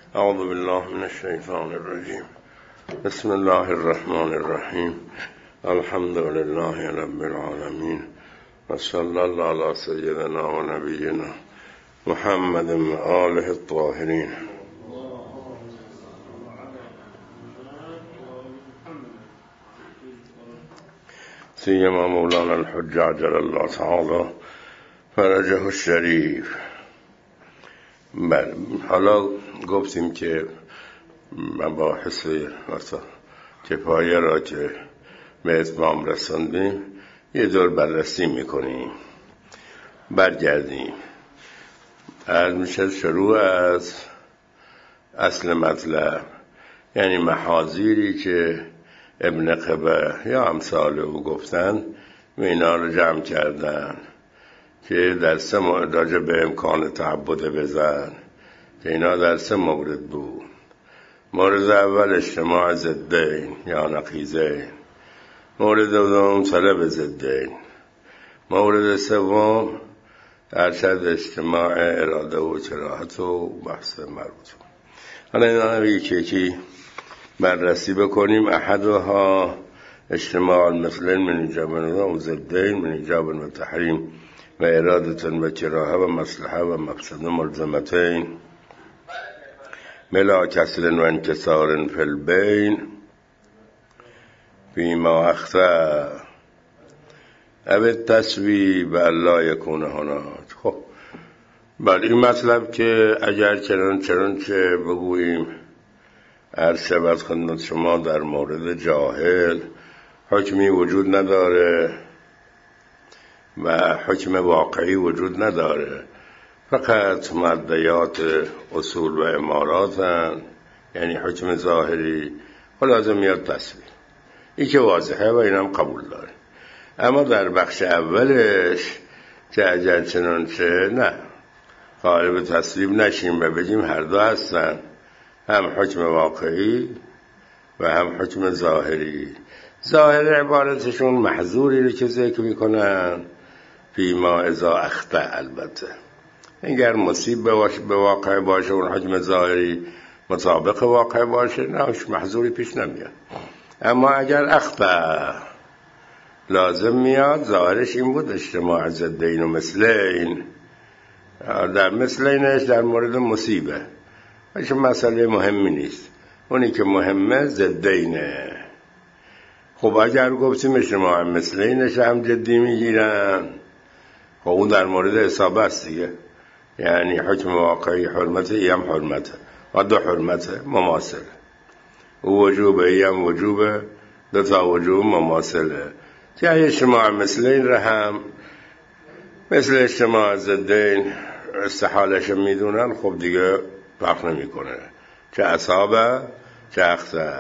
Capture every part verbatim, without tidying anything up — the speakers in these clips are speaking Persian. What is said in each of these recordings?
اعوذ بالله من الشیطان الرجیم. بسم الله الرحمن الرحیم. الحمد لله رب العالمین و صلی الله علی سیدنا و نبینا محمد و آله الطاهرین. سیما مولانا الحجة عجل الله تعالی فرجه الشریف. بله، حالا گفتیم که مباحث کفایه را که به اتمام رساندیم یه دور بررسی میکنیم. برگردیم. عرض میشه شروع از اصل مطلب، یعنی محاذیری که ابن قبه یا امثال او گفتن و اینا رو جمع کردن که در سه مورد راجع به امکان تعبد بزن که اینا در سه مورد بود. مورد اول اجتماع ضدین یا نقیضین، مورد دوم طلب ضدین، مورد سوم ارشد اجتماع اراده و کراهت و بحث مربوط. حالا اینا رو یکی یکی بررسی بکنیم. احدها اجتماع المثلین من ایجاب و ضدین من ایجاب و تحریم و اراده و کراهه و مصلحه و مفسده ملزمتین بلا کسر و انکسار فی البین فیما اخطا او التصویب الا یکون هناک. خب بعد این مطلب که اگر چنان چنانچه بگوییم عرض شود خدمت شما در مورد جاهل حکمی وجود نداره و حکم واقعی وجود نداره، فقط مدعیات اصول و امارات هن، یعنی حکم ظاهری و لازم میاد تصویر. این که واضحه و اینم قبول داره. اما در بخش اولش که اگر چنانچه نه قالب تصویب نشیم و بگیم هر دو هستن، هم حکم واقعی و هم حکم ظاهری. ظاهر عبارتشون محظوری رو که ذکر میکنن فیما اذا اخطا. البته اگر مصیب به واقع باشه اون حکم ظاهری مطابق واقع باشه نه محظوری پیش نمیاد. اما اگر اخطا لازم میاد. ظاهرش این بود اجتماع ضدین و مثلین. در مثلینش در مورد مصیبه باشه مسئله مهمی نیست، اونی که مهمه ضدینه. خب اگر گفتیم اجتماع مثلینش هم جدی میگیرن، خب اون در مورد اصابه است دیگه، یعنی حکم واقعی حرمت ای هم حرمته و دو حرمته مماثله، او وجوبه ای هم وجوبه، دو تا وجوب مماثله. که اجتماع مثلین را هم مثل اجتماع ضدین استحالش میدونن، خب دیگه فرق نمی کنه چه اصابه چه اخطا.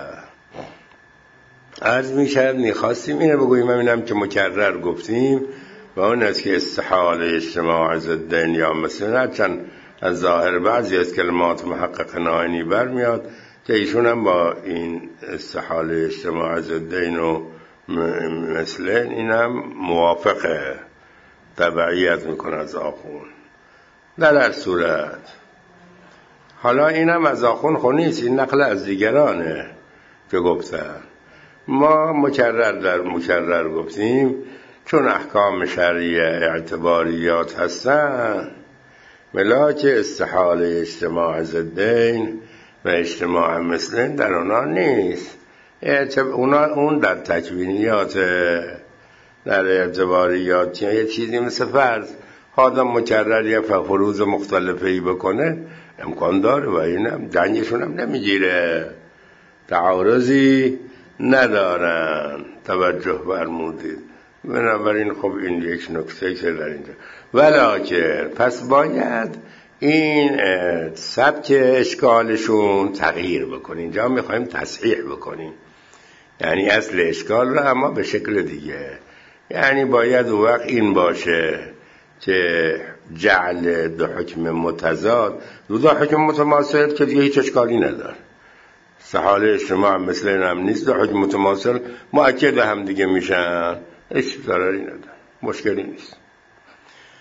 عرض می شد میخواستیم اینه بگوییم، همینم که مکرر گفتیم و اون است که استحاله اجتماع ضدین یا مثلا هرچند از ظاهر بعضی از کلمات محقق نائینی برمیاد که ایشون هم با این استحاله اجتماع ضدین و مثلین این هم موافقه، تبعیت میکنه از آخون. در هر صورت حالا این هم از آخون خود نیست، این نقل از دیگرانه که گفتن. ما مکرر در مکرر گفتیم چون احکام شرعی اعتباریات هستن، ملاک استحاله اجتماع ضدین و اجتماع مثلین در اونا نیست. اونا اون در تکوینیات، در اعتباریات یه چیزی مثل فرض آدم مکرر یه فروض مختلفی بکنه امکان داره و اینم جنگشون هم نمیگیره، تعارضی ندارن. توجه فرمودید. بنابراین خب این یک نکته که در اینجا ولکن پس باید این سبک اشکالشون تغییر بکنیم. اینجا میخوایم تصحیح بکنیم، یعنی اصل اشکال رو اما به شکل دیگه. یعنی باید او وقت این باشه که جعل دو حکم متضاد، دو, دو حکم متماثل که دیگه هیچ اشکالی نداره. استحاله اجتماع مثل این هم نیست، دو حکم متماثل مؤکد هم دیگه میشن، هیچ ضرری نداره، مشکلی نیست.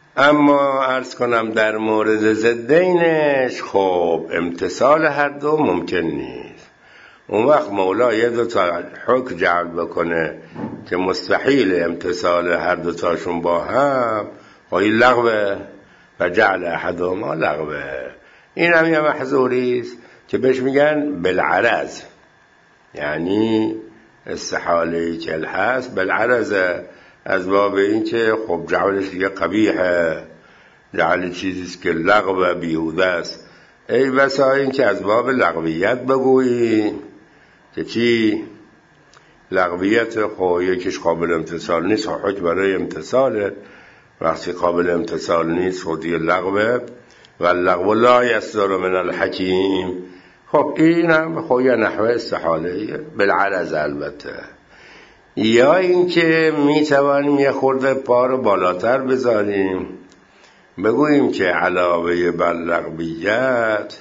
اما عرض کنم در مورد ضدینش خب امتصال هر دو ممکن نیست. اون وقت مولا یه دو تا حکم جعل بکنه که مستحیل امتصال هر دو تاشون با هم، و این لغوه و جعل احدهما لغوه. این هم یه محظوری است که بهش میگن بالعرض، یعنی استحاله که هست بالعرض، از باب این که خب جعلش دیگه قبیحه، جعل چیزیست که لغو بیهوده است. ای بسا این که از باب لغویت بگویی که چی؟ لغویت خب یکیش قابل امتصال نیست، حکم برای امتصاله، وقتی قابل امتصال نیست خب دیگه لغوه. و اللغو لا یصدر من الحکیم. خب این هم خب یه نحوه استحاله بالعرض البته. یا اینکه میتوانیم یه خورده پا رو بالاتر بذاریم، بگوییم که علاوه بر لغویت،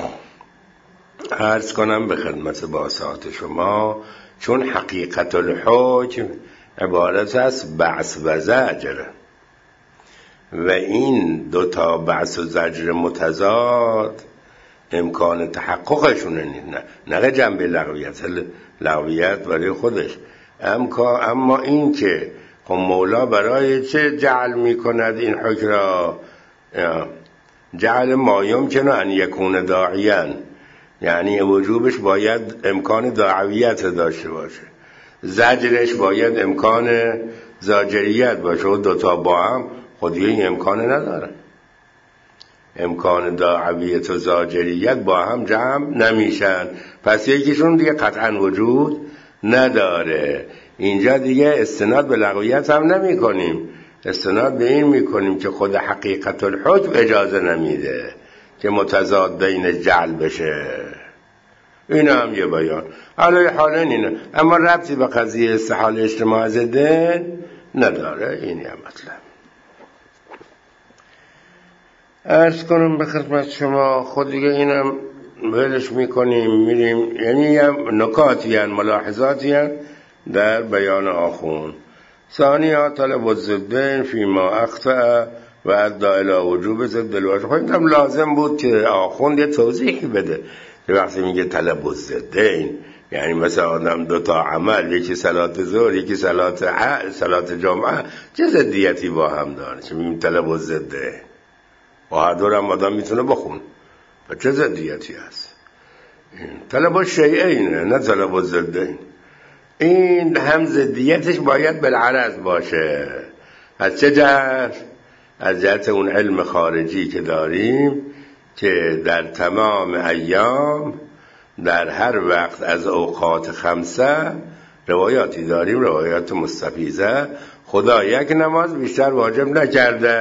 عرض کنم به خدمت باسات شما، چون حقیقت الحکم عبارت است بعث و زجر، و این دوتا بعث و زجر متضاد امکان تحققشونه نیست، نه نه جنبه لغویت، لغویت برای خودش. اما این که خب مولا برای چه جعل میکند این حکم را؟ جعل ما یمکن ان یکون داعیاً، یعنی وجوبش باید امکان داعیت داشته باشه، زجرش باید امکان زاجریت باشه، و دوتا با هم خودی این امکان نداره. امکان داعیت و زاجریت با هم جمع نمیشن، پس یکیشون دیگه قطعا وجود نداره. اینجا دیگه استناد به لغویت هم نمی کنیم، استناد به این می کنیم که خود حقیقت الحکم اجازه نمیده که متضاد بین جعل بشه. این هم یه بیان علی حالین اینه، اما ربطی به قضیه استحاله اجتماع ضدین نداره. این یه مطلب. عرض کنم به خدمت شما، خود دیگه اینم ولش میکنیم میریم، یعنی یه نکاتی هن، ملاحظاتی هن در بیان آخون. ثانیه طلب الضدین فیما اخطأ و ادعا الی وجوب ضد الواجب. خب اینم لازم بود که آخوند یه توضیحی بده که وقتی میگه طلب الضدین یعنی مثلا آدم دو تا عمل، یکی صلات ظهر یکی صلات عصر، صلات جمعه، چه ضدیتی با هم داره؟ چه میگیم طلب الضدین؟ با هر دور هم آدم میتونه بخون، و چه ضدیتی هست؟ طلب الشیئینه نه طلب الضدین. این هم ضدیتش باید بالعرض باشه. از چه جهت؟ از جهت اون علم خارجی که داریم که در تمام ایام در هر وقت از اوقات خمسه روایاتی داریم، روایات مستفیضه، خدا یک نماز بیشتر واجب نکرده،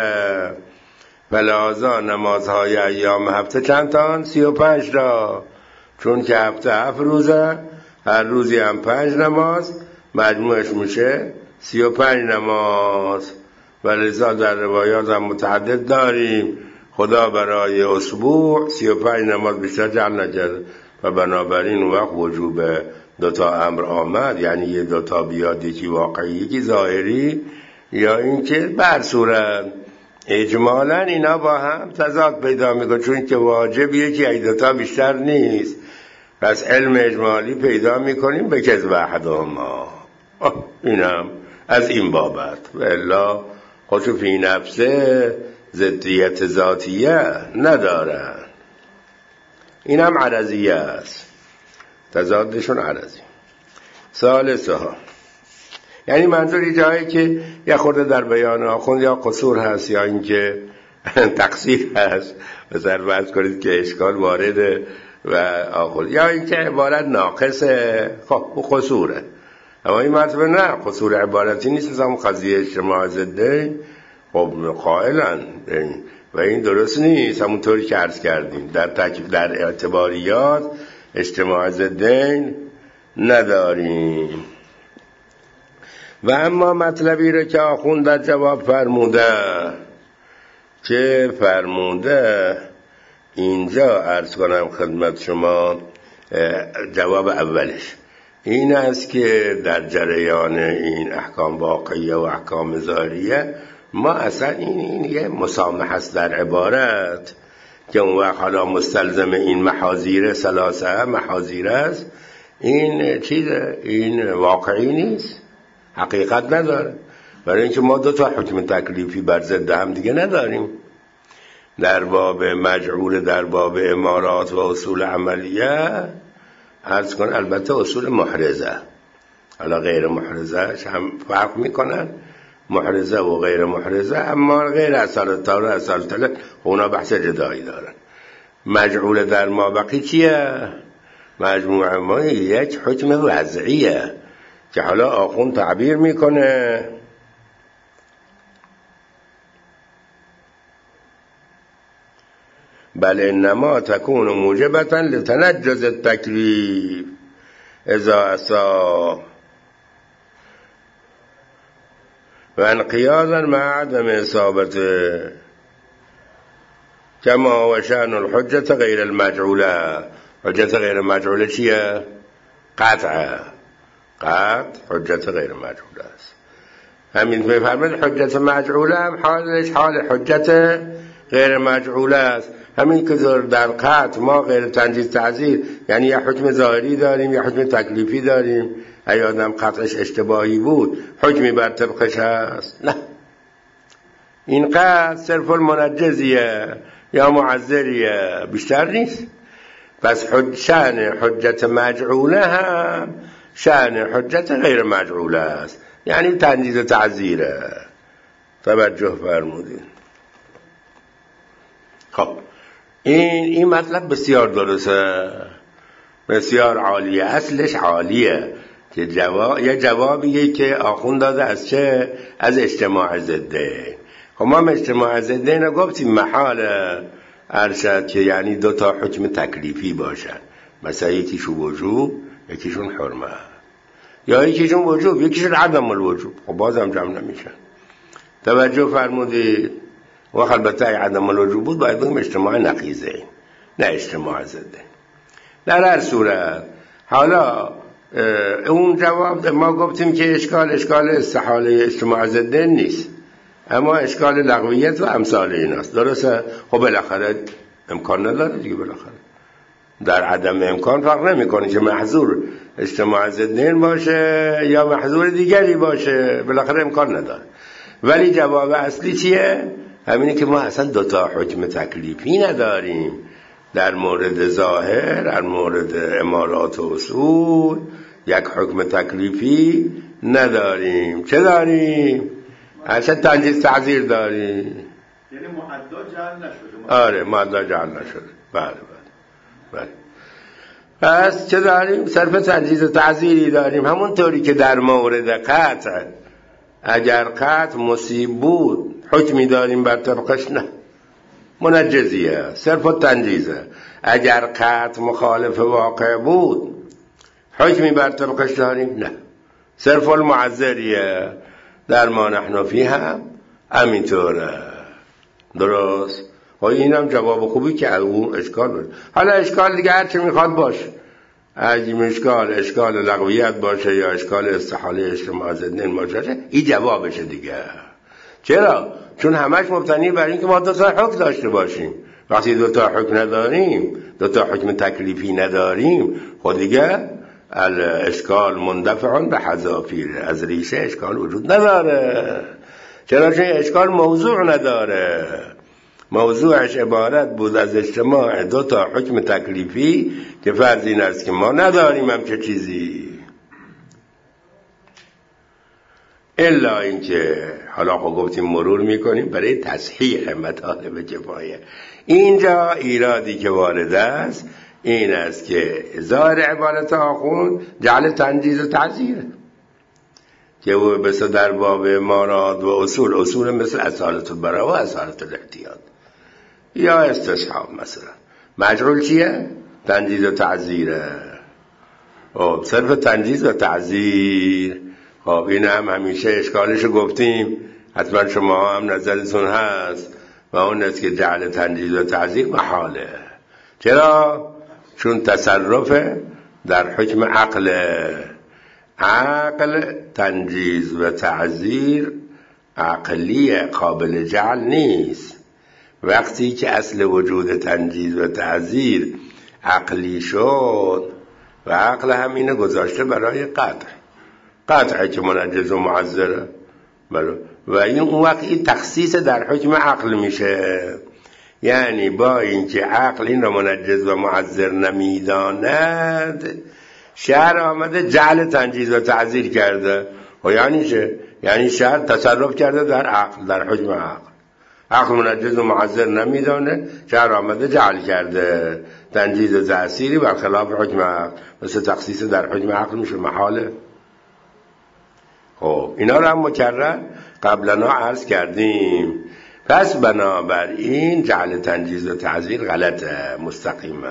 فلازا نمازهای ایام هفته چند تان؟ سی و پنج تا، چون که هفته هفت روزه، هر روزی هم پنج نماز، مجموعش میشه سی و پنج نماز. و لذا در روایات هم متعدد داریم خدا برای اسبوع سی و پنج نماز بیشتر جعل نکرده، و بنابراین اون وقت وجوب دوتا امر آمد، یعنی یه دوتا بیاد، یکی واقعی یکی ظاهری، یا اینکه بر صورت اجمالا اینا با هم تضاد پیدا میکنه، چون که واجب یکی ای دوتا بیشتر نیست، پس علم اجمالی پیدا میکنیم به کذب احدهما. اینم از این بابت، و الا خودشو فی نفسه ضدیت ذاتیه ندارن. اینم عرضیه است، تضادشون عرضی. ثالثه ها، یعنی منظوری جایی که یا خورده در بیان آخوند یا قصور هست یا اینکه تقصیر هست، مثلا فرض کنید که اشکال وارده و آخوند، یا اینکه عبارت ناقصه، خب قصوره. اما این مرتبه نه، قصور عبارتی نیست، مثلا قضیه اجتماع ضدین خب قائلن و این درست نیست. همونطوری که عرض کردیم در تک... در اعتباریات اجتماع ضدین نداریم. و اما مطلبی رو که آخوند در جواب فرموده، که فرموده اینجا عرض کنم خدمت شما، جواب اولش این است که در جریان این احکام واقعیه و احکام ظاهریه ما اصلا این, این یه مسامحه است در عبارت که اون وقت حالا مستلزم این محاذیر ثلاثه محاذیر است، این چیز این واقعی نیست، حقیقت نداره. برای اینکه ما دو تا حکم تکلیفی بر ضد هم دیگه نداریم، در باب مجعول در باب امارات و اصول عملیه عرض کن، البته اصول محرزه، حالا غیر محرزه هم فرق میکنن، محرزه و غیر محرزه، اما غیر اصالت و اصالت اونا بحث جدایی دارن. مجعول در ما بقی چیه؟ مجموعه ما یک حکم وضعیه که حالا آخون تعبیر میکنه بل انما تكون موجبة لتنجز التكليف اذا اساء و انقيادا مع عدم اصابته كما وشأن الحجة غير المجعولة. حجة غير المجعولة چیه؟ قطعه، قطع حجة غیر مجعوله است. همین میفرماید حجت مجعوله هم حالش حال حجت غیر مجعوله است. همین که در قطع ما غیر تنجیز تعزیر، یعنی یه حکم ظاهری داریم یه حکم تکلیفی داریم، اگه آدم قطعش اشتباهی بود حکمی بر طبقش هست؟ نه، این قطع صرف المنجزیه یا معذریه، بیشتر نیست. پس حج شأن حجت مجعوله هم شأن حجت غیر مجعوله است، یعنی تنجیز تعزیره. توجه فرمودین. خب این این مطلب بسیار درسته، بسیار عالیه، اصلش عالیه که جواب یه جوابیه که آخوند داده از چه؟ از اجتماع ضده. خب ما اجتماع ضده رو گفتیم محال ارشد که یعنی دو تا حکم تکلیفی باشن، مثلا یکیشون وجوب یکیشون حرمت، یا یکیشون وجوب یکیشون عدم الوجوب، خب بازم جمع نمیشن. توجه فرمودید. و البته عدم الوجوب بود باید بگیم اجتماع نقیضه، نه اجتماع ضده. در هر صورت حالا اون جواب ما گفتیم که اشکال اشکال استحاله اجتماع ضده نیست، اما اشکال لغویت و امثال ایناست. درسته؟ خب بالاخره امکان نداره دیگه، بالاخره در عدم امکان فرق نمیکنه که محظور اجتماع ضده باشه یا محظور دیگری باشه، بالاخره امکان نداره. ولی جواب اصلی چیه؟ همینه که ما اصلا دوتا حکم تکلیفی نداریم در مورد ظاهر، در مورد امارات و اصول یک حکم تکلیفی نداریم. چه داریم؟ اصلا تنجیز تعزیر داریم، یعنی معدا جعل نشده. آره معدا جعل نشده. بله بله بله. پس چه داریم؟ صرف تنجیز تعزیری داریم، همون طوری که در مورد قطع اگر قطع مصیب بود حکمی داریم بر طبقش، نه منجزیه، صرف تنجیزه. اگر قطع مخالف واقع بود حکمی بر طبقش داریم، نه صرف المعذریه. در ما نحن فیه هم همینطوره. درست؟ و این هم جواب خوبی که اون اشکال بود. حالا اشکال دیگه هرچی میخواد باشه، اگه اشکال اشکال لغویت باشه یا اشکال استحاله اجتماع ضده باشه، این جوابشه دیگه. چرا؟ چون همش مبتنی بر این که ما دو تا حکم داشته باشیم. وقتی دو تا حکم نداریم، دو تا حکم تکلیفی نداریم، خود دیگه الاشکال مندفع به حذافیر، از ریشه اشکال وجود نداره. چرا؟ چون اشکال موضوع نداره، موضوعش عبارت بود از اجتماع دو تا حکم تکلیفی که فرض این است که ما نداریم هم چه چیزی، الا اینکه حالا خب گفتیم مرور میکنیم برای تصحیح مطالب کفایه. اینجا ایرادی که وارد است این است که ظاهر عبارت آخوند جعل تنجیز و تعزیره که او بس در باب امارات و اصول، اصول مثل اصالت البراءه و اصالت الاحتیاط یا استصحاب مثلا. مجعول چیه؟ تنجیز و تعزیره. خب صرف تنجیز و تعزیر. خب این هم همیشه اشکالشو گفتیم، حتما شما هم نظرتون هست و اون است که جعل تنجیز و تعزیر محاله. چرا؟ چون تصرف در حکم عقل، عقل تنجیز و تعزیر عقلی قابل جعل نیست. وقتی که اصل وجود تنجیز و تعزیر عقلی شد و عقل هم اینه گذاشته برای قطع، قطعه که منجز و معذره، و این اون وقت این تخصیص در حکم عقل میشه. یعنی با اینکه عقل این رو منجز و معذر نمیداند، شرع آمده جعل تنجیز و تعذیر کرده. و یعنی چه؟ یعنی شرع تصرف کرده در عقل، در حکم عقل. عقل منجز و معذر نمیدانه، شرع آمده جعل کرده تنجیز و تعذیری برخلاف حکم عقل، مثل تخصیص در حکم عقل میشه محاله. خب اینا رو هم مکرر قبلا عرض کردیم. پس بنابراین جعل تنجیز و تعذیر غلطه مستقیما.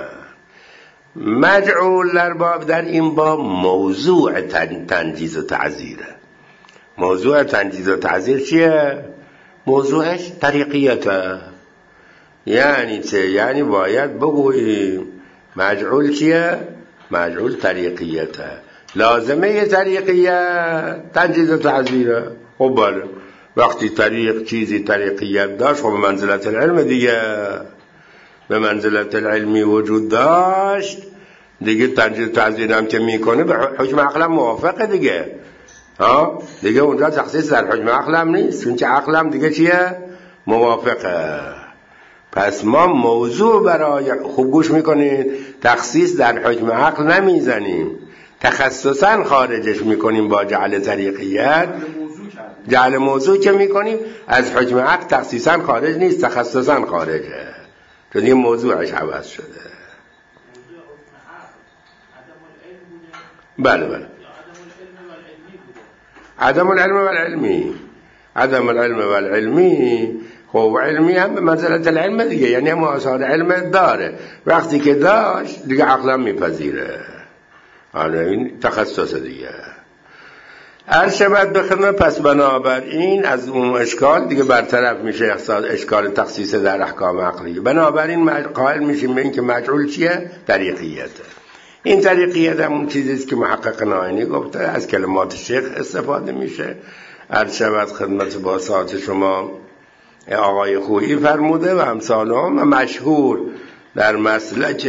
مجعول در باب در این باب موضوع تنجیز و تعذیره. موضوع تنجیز و تعذیر چیه؟ موضوعش طریقیته. یعنی چه؟ یعنی باید بگوییم مجعول چیه؟ مجعول طریقیته. لازمه طریقیت تنجیز و تعذیره. خب بله، وقتی طریق چیزی طریقیت داشت، خب به منزلت العلم دیگه، به منزلت العلمی وجود داشت دیگه، تنجیز و تعذیر هم که میکنه به حکم عقل موافقه دیگه. ها دیگه اونجا تخصیص در حکم عقل هم نیست، چون که عقل هم دیگه چیه؟ موافقه. پس ما موضوع برای، خوب گوش میکنید، تخصیص در حکم عقل نمیزنیم، تخصصا خارجش میکنیم با جعل طریقیت. جعل موضوع که میکنیم از حکم عقل تخصیصا خارج نیست، تخصصا خارجه، چون این موضوعش عوض شده. بله بله، عدم العلم والعلمی، عدم العلم والعلمی. خب علمی هم به منزلت العلم دیگه، یعنی هم آثار علم داره، وقتی که داشت دیگه عقلا میپذیره. حالا این تخصص دیگه. عرض شود به خدمت. پس بنابراین از اون اشکال دیگه برطرف میشه، اشکال تخصیص در احکام عقلی. بنابراین قائل میشیم به این که مجعول چیه؟ طریقیته. این طریقیت هم اون چیزیست که محقق نائینی گفته، از کلمات شیخ استفاده میشه. عرض شود خدمت با ساعت شما آقای خویی فرموده و امثال هم مشهور در مسلک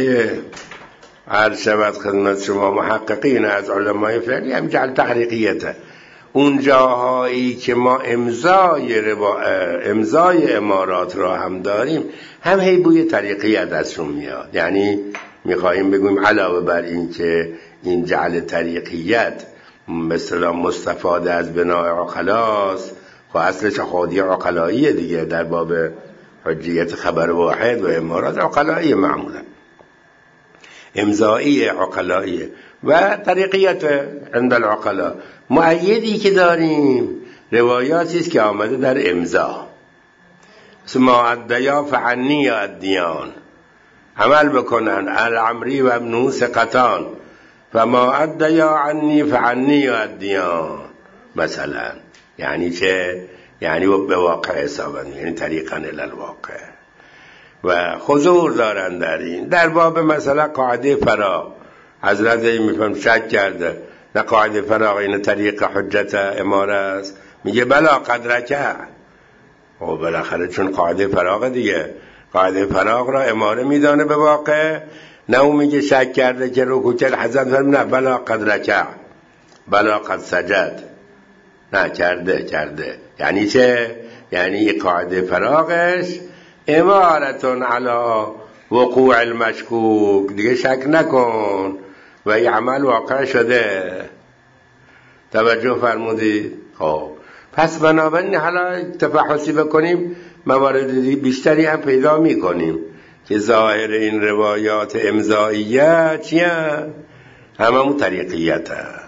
عرض شود خدمت شما محققین از علمای فعلی هم جعل تحریقیته. اون جاهایی که ما امضای ربا... امضای امارات را هم داریم، هم هی بوی طریقیت ازشون میاد. یعنی میخواییم بگویم علاوه بر این که این جعل طریقیت مثلا مستفاده از بناء عقلاست، خب اصلش خودی عقلاییه دیگه، در باب حجیت خبر واحد و امارات عقلایی معمولا، امضایی عقلایی و طریقیت عند العقلا. مؤیدی که داریم روایاتی است که آمده در امضا، ما ادیا فعنی یا ادیان، عمل بکنن العمری و ابن ثقتان، فما ادیا عنی فعنی یا ادیان مثلا. یعنی چه؟ یعنی به واقع حسابن، یعنی طریقا الالواقع. و حضور دارن در این. در باب مثلا قاعده فراغ حضرت میفهم شک کرده، نه قاعده فراغ این طریق حجت اماره است، میگه بلا قدرکه. و بالاخره چون قاعده فراغ دیگه، قاعده فراغ را اماره میدانه به واقع، نه اون میگه شک کرده که رکوع کرد، حضرت فرمود نه بلا قدرکه، بلا قد سجد، نه کرده کرده. یعنی چه؟ یعنی قاعده فراغش امارتون علی وقوع المشکوک، دیگه شک نکن و این عمل واقع شده. توجه فرمودید؟ خب پس بنابراین حالا تفحصی بکنیم، موارد بیشتری هم پیدا میکنیم که ظاهر این روایات امضائیه چیه؟ هممون طریقیت هم.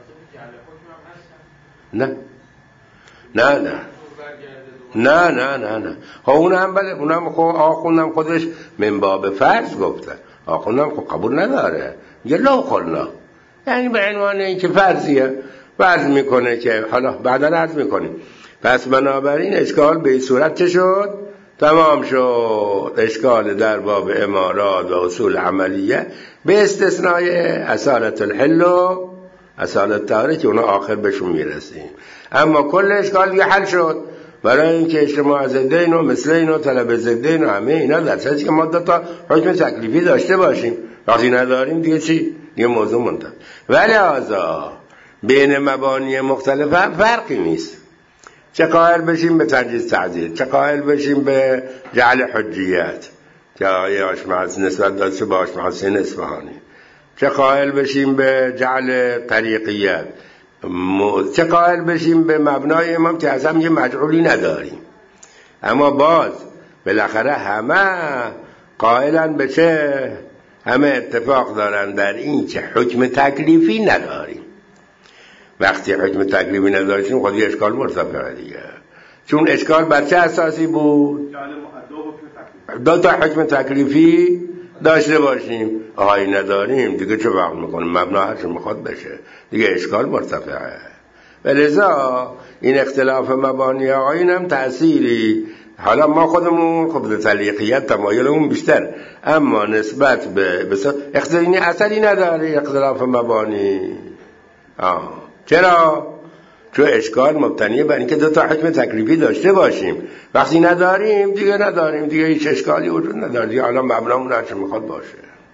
نه نه نه نه نه نه نه ها اون هم بله، اون هم خود آخوندم خودش من باب فرض گفته، آخوندم خود قبول نداره، یه لو خلنا، یعنی به عنوان این که فرضیه، فرض میکنه که حالا بعدا عرض میکنیم. پس بنابراین اشکال به این صورت چه شد؟ تمام شد. اشکال در باب امارات و اصول عملیه به استثنای اصالت الحل و اصالت طهاره که اونا آخر بهشون میرسیم، اما کل اشکال دیگه حل شد. برای اینکه اجتماع ضدین و مثلین و طلب ضدین و همه اینا در صورتی که ما دو تا حکم تکلیفی داشته باشیم. وقتی نداریم دیگه چی؟ دیگه موضوع منتهی. ولی لذا بین مبانی مختلف هم فرقی نیست. چه قائل بشیم به تنجیز تعزیر، چه قائل بشیم به جعل حجیت که آیه آشمعز نسبت داشته به آشمعز حسین اصفهانی، چه قائل بشیم به جعل طریقیت، چه قائل بشیم به مبنای امام که اصلا یه مجعولی نداریم. اما باز بالاخره همه قائلن به چه؟ همه اتفاق دارن در این که حکم تکلیفی نداریم. وقتی حکم تکلیفی نداشتیم خود یه اشکال مرتفعه دیگه. چون اشکال بر چه اساسی بود؟ دو تا حکم تکلیفی داشته باشیم. آهای نداریم دیگه چه وقت میکنیم؟ مبنا هرچه میخواد بشه دیگه اشکال مرتفعه. ولذا این اختلاف مبانی آقایین هم تأثیری، حالا ما خودمون خب به طلیقیت تمایلمون بیشتر، اما نسبت به بسیار اختلافی اثری نداره اختلاف مبانی. آه. چرا؟ چون اشکال مبتنی بر اینکه دو تا حکم تکلیفی داشته باشیم. وقتی نداریم دیگه نداریم دیگه هیچ اشکالی وجود نداره دیگه. حالا مبنامون هرچه میخواد باشه.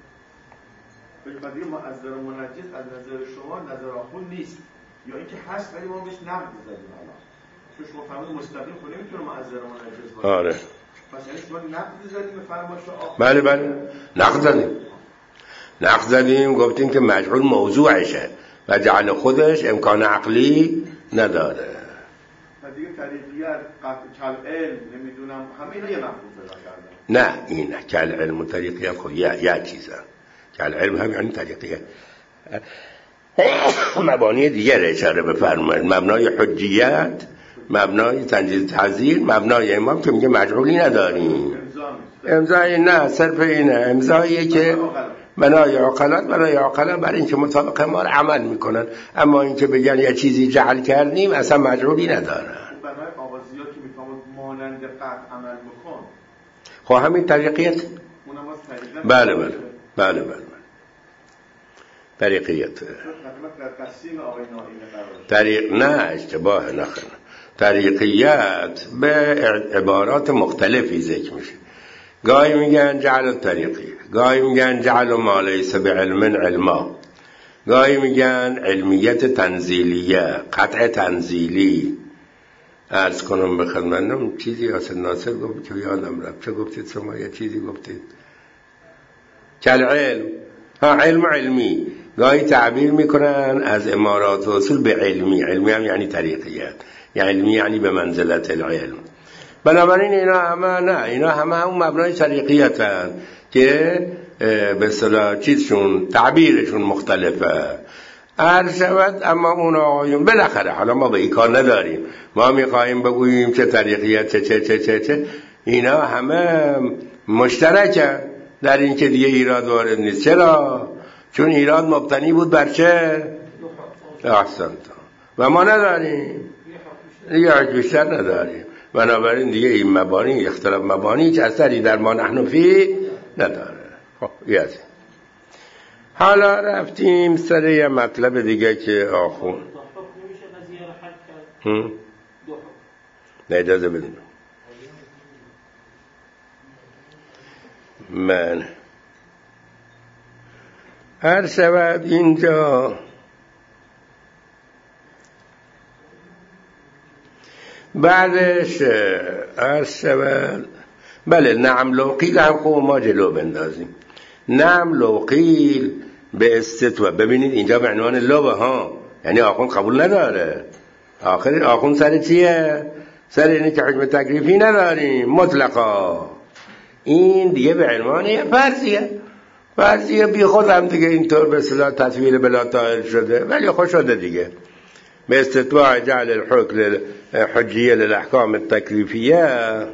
ولی مؤثر و منجز از نظر شما نظر آخون نیست یا اینکه هست ولی ما بهش نقد زدیم؟ حالا چون شما فرمودید مستقیم خود نمیتونه مؤثر و منجز باشه. آره. پس یعنی شما نقد زدیم به فرمایش آخون؟ بله بله نقد زدیم. نقد زدیم گفتیم که مجعول موضوعشه و جعل خودش امکان عقلی نداره. و دیگه طریقیت، کل علم، نمیدونم همه اینا یه مفهوم پیدا کردن. نه این کل علم و طریقیت خود یه, یه چیزه. کل علم هم یعنی طریقیت. مبانی دیگر اشاره بفرمایید. مبنای حجیت، مبنای تنجیز تعزیر، مبنای امام که میگه مجعولی نداریم. امضای نه صرف اینه، امضاییه که بنای عقلات برای عقلات برای اینکه مطابق ما رو عمل میکنن، اما اینکه بگن یه چیزی جعل کردیم اصلا مجعولی ندارن. برای آغازیات که میفهمد مانند قطع عمل بکن، خب همین طریقیت. بله بله بله بله طریقیت. طریق نه اشتباه نخن. طریقیت به عبارات مختلفی ذکر میشه. گاهی میگن جعل الطریقی، گاهی میگن جعل ما لیس بعلم علما، گاهی میگن علمیت تنزیلیه، قطع تنزیلی. عرض کنم به خدمتتون چیزی حسن ناصر گفت که یادم رفت. چه گفتید شما؟ یه چیزی گفتید کل علم. ها علم علمی گاهی تعبیر میکنن از امارات و اصول به علمی. علمی هم یعنی طریقیت، یعنی علمی یعنی به منزلت العلم. بنابراین اینا همه نه، اینا همه همون مبنای طریقیت هست که به اصطلاح چیزشون تعبیرشون مختلفه. هر شود اما اون آقایون بالاخره حالا ما به این کار نداریم، ما میخواییم بگوییم چه طریقیت چه چه چه چه چه اینا همه مشترکه در این که دیگه ایراد وارد نیست. چرا؟ چون ایراد مبتنی بود بر چه؟ احسنت. و ما نداریم دیگه، حج بیشتر نداریم. بنابراین دیگه این مبانی اختلاف مبانی که اثری در ما نحن فی نداره. خب یاد حالا رفتیم سر یه مطلب دیگه که آخون نه اجازه بدیم من هر شود اینجا بعدش عرض شود بله نعم لو قیل هم خوب ما جلو بندازیم. نعم لو قیل به استتوا. ببینید اینجا به عنوان لو ها، یعنی آخون قبول نداره. آخر آخون سر چیه؟ سر اینه که حکم تکلیفی نداریم مطلقا. این دیگه به عنوان فرضیه، فرضیه بی خود هم دیگه اینطور به اصطلاح تطویل بلا طائل شده، ولی خوش شده دیگه. به استطاع جعل الحکم حجیه للاحکام التکلیفیه،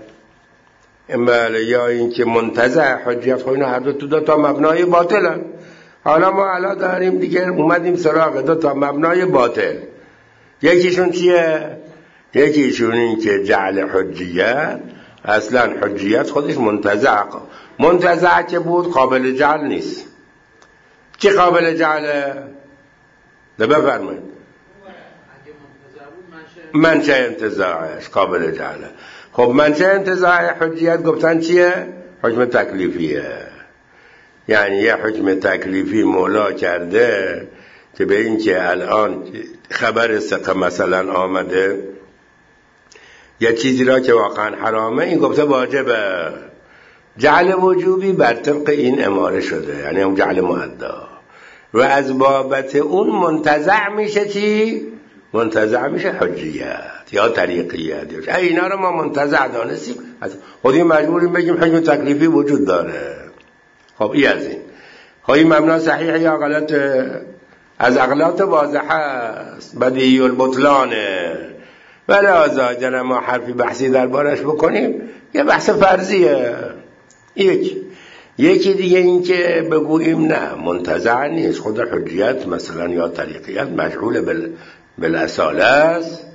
بله، یا این که منتزع حجیت. خب اینا هر دو تو دو تا مبنای باطل. حالا ما الان داریم دیگه اومدیم سراغ دو تا مبنای باطل. یکیشون چیه؟ یکیشون این که جعل حجیت، اصلا حجیت خودش منتزع منتزع که بود قابل جعل نیست. چی قابل جعله؟ ده بفرمایید. منشأ انتزاعش قابل جعله. خب منشأ انتزاع حجیت گفتن چیه؟ حکم تکلیفیه. یعنی یه حکم تکلیفی مولا کرده که به این که الان خبر ثقه مثلا آمده یه چیزی را که واقعا حرامه، این گفته واجبه. جعل وجوبی بر طبق این اماره شده، یعنی اون جعل مؤدا، و از بابت اون منتزع میشه چی؟ منتزع میشه حجیت یا طریقیت. اینا رو ما منتزع دانستیم، خودی مجبوریم بگیم حکم تکلیفی وجود داره. خب این از این. خب این مبنا صحیح یا غلطه؟ از اغلاط واضحه است، بدیهی البطلانه. ولی آزادن ما حرفی بحثی دربارش بکنیم یه بحث فرضیه. یک یکی دیگه این که بگوییم نه منتزع نیست، خود حجیت مثلا یا طریقیت مجعول بال... بالاصاله است،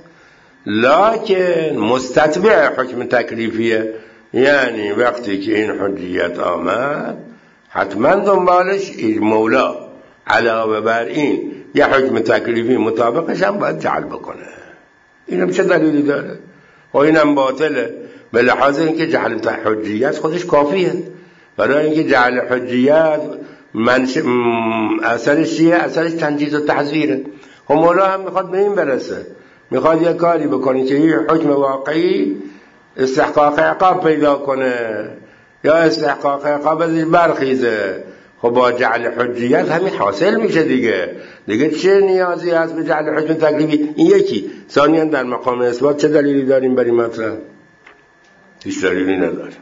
لکن مستتبع حکم تکلیفیه. یعنی وقتی که این حجیت آمد حتما دنبالش مولا علاوه بر این یه حکم تکلیفی مطابقش هم باید جعل بکنه. اینم چه دلیلی داره؟ و اینم باطله به لحاظ اینکه جعل حجیت خودش کافیه. برای اینکه جعل حجیت منش... اثرش چیه؟ اثرش تنجیز و تحذیره. و مولا هم میخواد به این برسه، میخواد یه کاری بکنه که یه حکم واقعی استحقاق عقاب پیدا کنه یا استحقاق عقاب ازش برخیزه. خب با جعل حجیت همین حاصل میشه دیگه. دیگه چه نیازی هست به جعل حکم تکلیفی؟ این یکی. ثانیاً در مقام اثبات چه دلیلی داریم برای مطلب؟ هیچ دلیلی نداریم.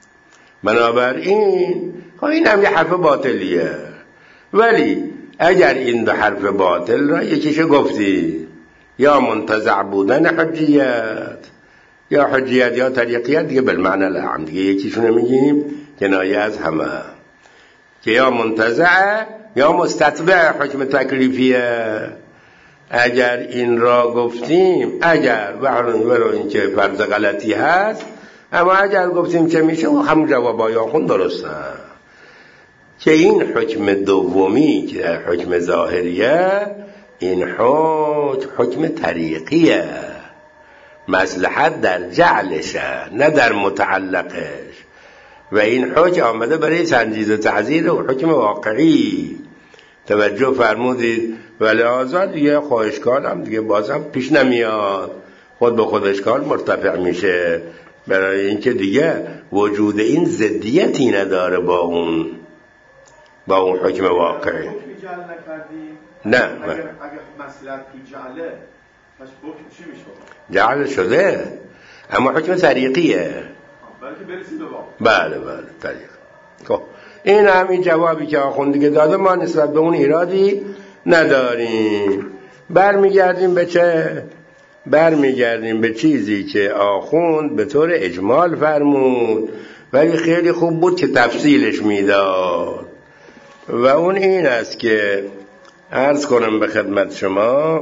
بنابراین خب این هم یه حرف باطلیه. ولی اگر این دو حرف باطل را یکیشو گفتی، یا منتزع بودن حجیت یا حجیت یا طریقیت، دیگه بالمعنی لعم، دیگه یکیشونو میگیم کنایه از همه، که یا منتزع یا مستتبع حکم تکلیفیه. اگر این را گفتیم، اگر و این که فرض غلطی هست، اما اگر گفتیم که میشه و همون جوابای آخون درسته که این حکم دومی که حکم ظاهریه، این حکم حکم طریقیه، مصلحت در جعلشه نه در متعلقش. و این حکم آمده برای تنجیز و تعزیر و حکم واقعی. توجه فرمودید؟ ولی آزاد دیگه خواهشکار هم دیگه بازم پیش نمیاد، خود به خودشکار مرتفع میشه، برای اینکه دیگه وجود این ضدیتی نداره با اون با اون حکم واقعی. نه اگر اگر مسئله تو جعله پس حکم چی میشه؟ جعل شده اما حکم طریقیه. بلکه برسید به واقع. بله بله طریق. خب این همین جوابی که آخوند دیگه داده، ما نسبت به اون ایرادی نداریم. برمیگردیم به چه؟ برمیگردیم به چیزی که آخوند به طور اجمال فرمود ولی خیلی خوب بود که تفصیلش میداد، و اون این است که عرض کنم به خدمت شما،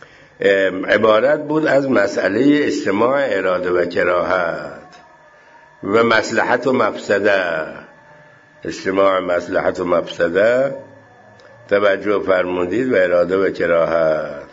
عبارت بود از مسئله اجتماع اراده و کراهت و مصلحت و مفسده. اجتماع مصلحت و مفسده توجه فرمودید و اراده و کراهت،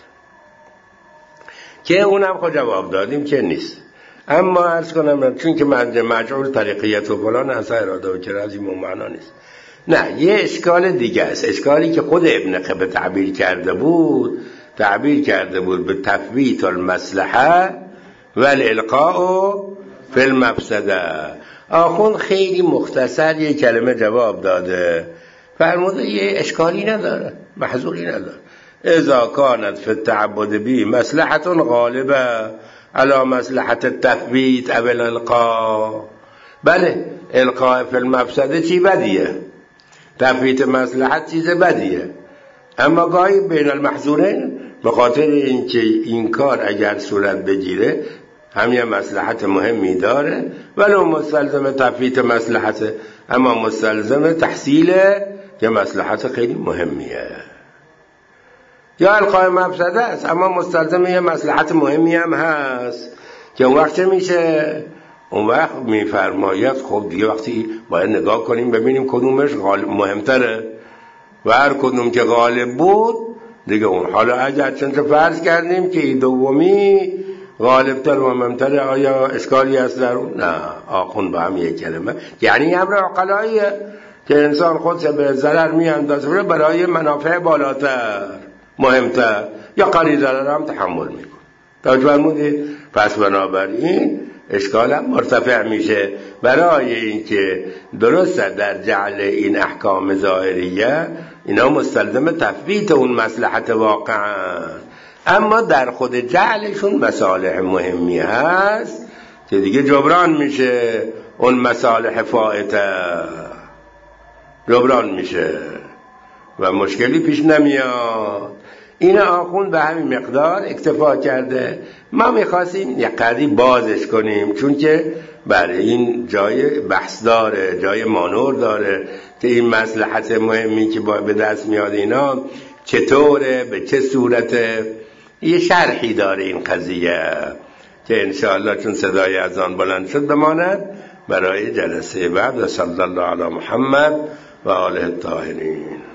که اونم خود جواب دادیم که نیست. اما عرض کنم چون که مجعول طریقیت و فلان اصلا اراده و کراهت این معنا نیست. نه، یه اشکال دیگه است. اشکالی که خود ابن قبه تعبیر کرده بود، تعبیر کرده بود به تفویت المصلحه و الالقاء فی المفسده. آخوند خیلی مختصر یه کلمه جواب داده، فرموده یه اشکالی نداره، محظوری نداره. اذا کانت فی التعبد بی مصلحت غالبه علی مصلحت التثبیت او الالقاء. بله، القاء فی المفسده چی بدیه، تثبیت مصلحت چیز بدیه، اما گاهی بین المحظورین به خاطر اینکه این کار اگر صورت بگیره هم یه مصلحت مهمی داره ولو مستلزم تثبیت مصلحت، اما مستلزم تحصیل یه مصلحت خیلی مهمیه. یا القای مفسده است اما مستلزم یه مصلحت مهمی هم هست، که اون وقت چه میشه؟ اون وقت میفرماید خب دیگه وقتی باید نگاه کنیم ببینیم کدومش مهمتره، و هر کدوم که غالب بود دیگه اون. حالا اگر چند فرض کردیم که این دومی غالبتر و ممتر، آیا اشکالی هست در اون؟ نه، آخوند با هم یک کلمه، یعنی امر عقلاییه که انسان خودش به ضرر میاندازه برای منافع بالاتر مهمتر، یا قلی ضرر هم تحمل میکن. توجه فرمودید؟ پس بنابراین اشکال هم مرتفع میشه. برای اینکه درسته در جعل این احکام ظاهریه اینا مستلزم تثبیت اون مصلحت واقعا، اما در خود جعلشون مصالح مهمی هست که دیگه جبران میشه، اون مصالح فائته جبران میشه و مشکلی پیش نمیاد. این آخوند به همین مقدار اکتفا کرده. ما میخواستیم یک قدری بازش کنیم، چون که برای این جای بحث داره، جای مانور داره که این مصلحت مهمی که با به دست میاد اینا چطوره، به چه صورته، یه شرحی داره این قضیه که انشاءالله چون صدای اذان بلند شد بماند برای جلسه بعد. صلی الله علی محمد و آله الطاهرین.